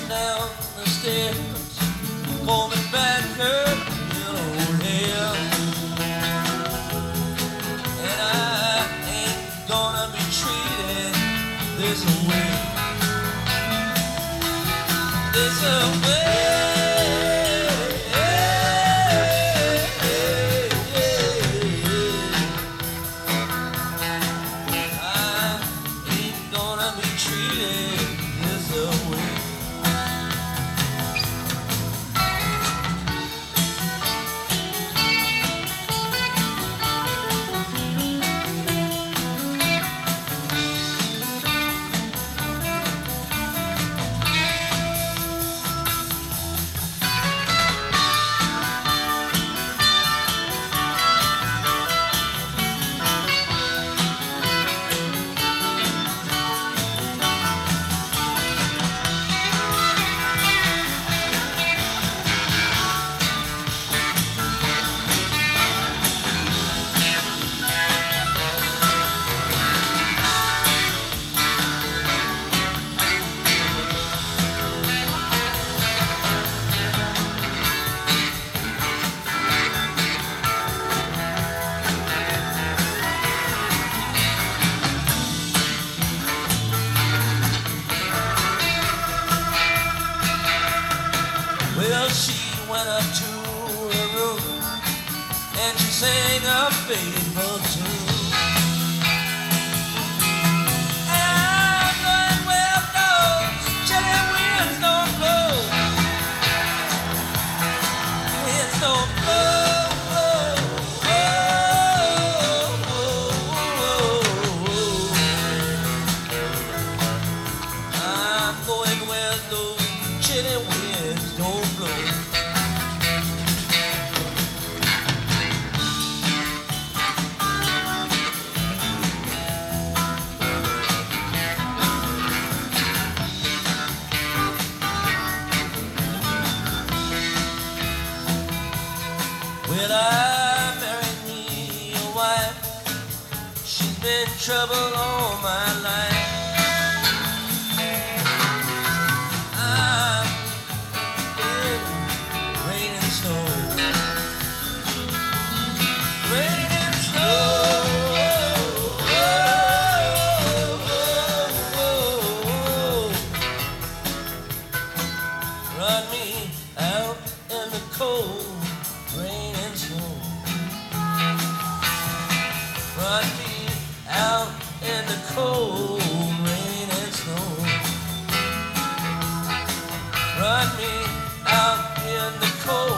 down the stairs, combing back her yellow hair. And I ain't gonna be treated this way. This way. Well, she went up to her room and she sang a faithful tune. I'm going where those chilly winds don't blow. Winds don't blow. I'm going where those chilly winds don't blow. Well, I married me a wife. She's been trouble all my life. I've been rain and snow, rain and snow. Run me out in the cold. Rain and snow. Run me out in the cold, rain and snow. Run me out in the cold.